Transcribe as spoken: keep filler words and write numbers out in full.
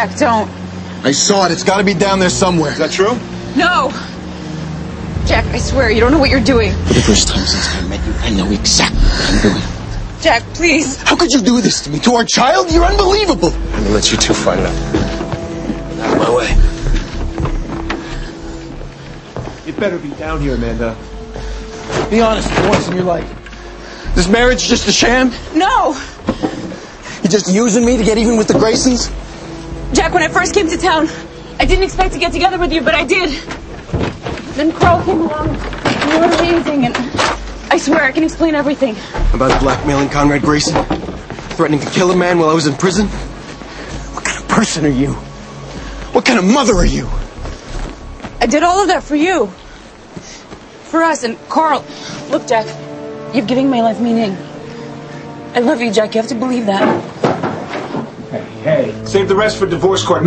Jack, don't. I saw it. It's got to be down there somewhere. Is that true? No! Jack, I swear, you don't know what you're doing. For the first time since I met you, I know exactly what I'm doing. Jack, please. How could you do this to me? To our child? You're unbelievable. I'm gonna let you two fight it out. Out of my way. You better be down here, Amanda. Be honest for once in your life. This marriage just a sham? No! You're just using me to get even with the Graysons? Jack, when I first came to town, I didn't expect to get together with you, but I did. Then Carl came along, and you were amazing, and I swear I can explain everything. About blackmailing Conrad Grayson? Threatening to kill a man while I was in prison? What kind of person are you? What kind of mother are you? I did all of that for you. For us, and Carl. Look, Jack, you're giving my life meaning. I love you, Jack. You have to believe that. Hey, hey. Save the rest for divorce court.